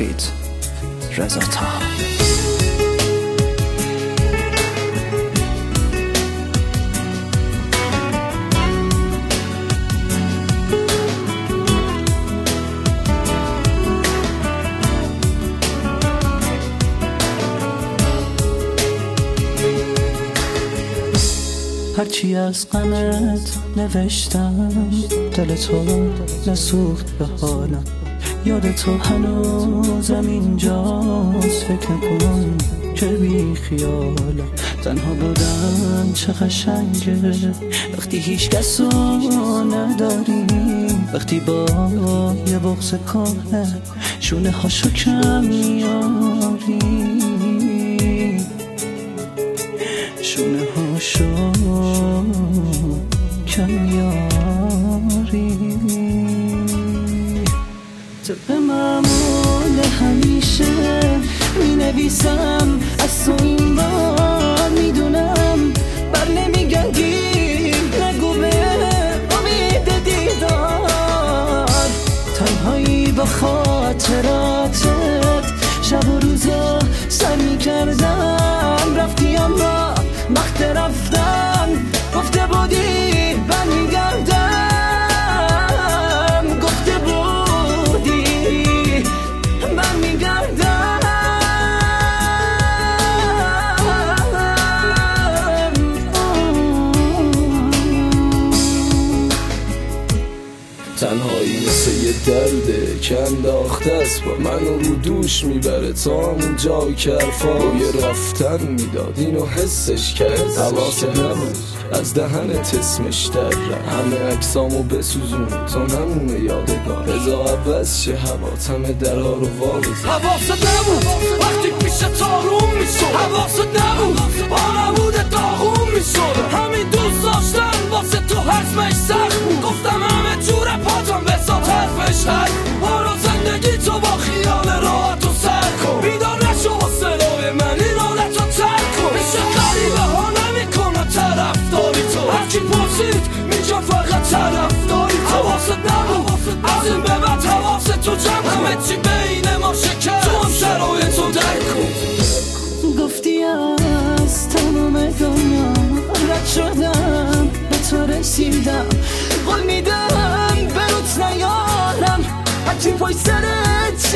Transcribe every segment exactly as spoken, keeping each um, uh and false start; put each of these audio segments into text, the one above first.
فیت رضا طاهری. هرچی از غمت نوشتم دل تو نسوخت به حالم، یاد تو هنوزم اینجاست، فکر کن که بی خیالم. تنها بودم چه قشنگه وقتی هیچ کسو نداری، وقتی با یه بغض کهنه شونه هاشو کم میاری، شونه هاشو کم میاری. طبق معمول همیشه می نویسم از تو این بار، میدونم بر نمیگردی، نگو به امید دیدار. تنهایی با خاطراتت شب و روزا سر میکردم، رفتی اما وقت رفتن گفته بودی برمیگردم، گفته بودی برمیگردم. تنهایی مثل یه درده که انداخته است با منو رو دوش میبره تا همون جایی که حرفای رفتن میداد اینو حسش کرد. حواست نبود از دهنت اسمش در همه عکسامو بسوزون تا نمونه یادگار، رضا عوض شه حواتم درها رو وابزن. حواست نبود وقتی پیش تاروم میشد، حواست نبود با نبود داغون میشد. همین دوست داشتن واسه تو حزمش سخت بود، گفتم همه جور پاتم بسات حرفش هست. برو زندگی تو با خیال راحت و سر کن، بیدار نشو حسنای من این حالت رو ترک کن. میشه غریبه ها نمیکنه طرفداری تو، هرکی پرسید میگم فقط طرفداری تو. حواست نبود از این به بعد حواست تو جمع کن، همه چی بین ما شکر تو هم شرایط رو درک کن. گفتی از تمام دنیا رد شدم، به تو رسیدم، قول میدم به روت نیارم، هرچی پای سرت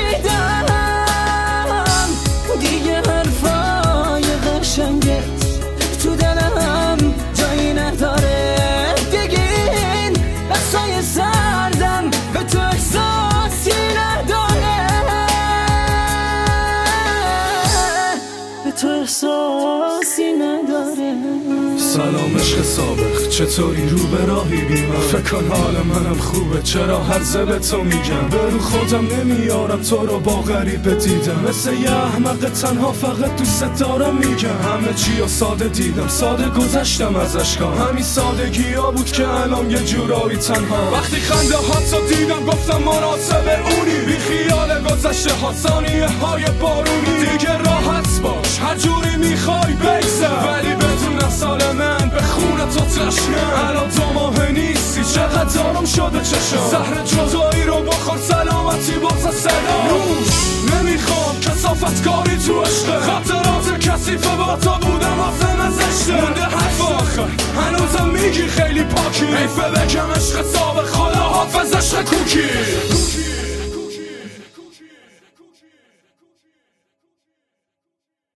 شنیدم. دیگه حرفای قشنگت تو دلم جایی نداره، دیگه این بسای سردم به تو احساسی نداره، به تو احساسی نداره. سلام عشق سابق، چطوری رو به راهی بی من؟ فکر کن حال منم خوبه، چرا هر به تو میگم؟ به رو خودم نمیارم تو رو با غریبه دیدم، مثل یه احمق تنها فقط دوست دارم میگم. همه چی رو ساده دیدم، ساده گذشتم از اشکام، همین سادگی ها بود که الان یه جورایی تنها. وقتی خنده هاتو دیدم گفتم مناسب اونی، بی خیال گذشته ها ثانیه های بارونی. دیگه راحت باش هر جوری میخوای بگذر، ولی بدون سال من به خونه تو تشنم. الان دو ماه نیستی چقدر آرام شده چشم، زهر جدایی رو بخور سلامتی باز صدا. نوش نمیخوام کثافت کاری تو عشقه، خاطرات کثیفه با تو بودم آفم زشته. مونده حرف آخر هنوزم میگی خیلی پاکی، حیفه بگم عشق سابق